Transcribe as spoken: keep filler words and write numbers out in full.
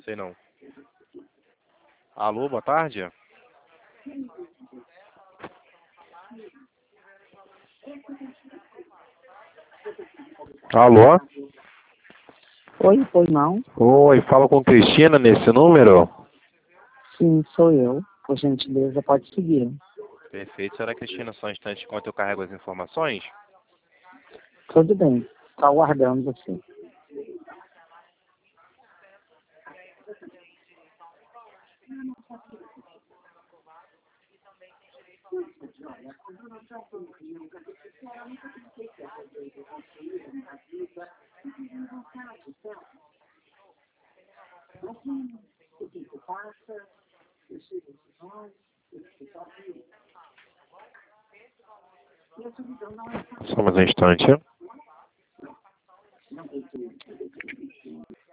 Sei não. Alô, boa tarde? Alô? Oi, pois não? Oi, fala com Cristina nesse número? Sim, sou eu. Por gentileza, pode seguir. Perfeito, senhora Cristina, só um instante enquanto eu carrego as informações. Tudo bem. Estou aguardando você. Só mais um instante.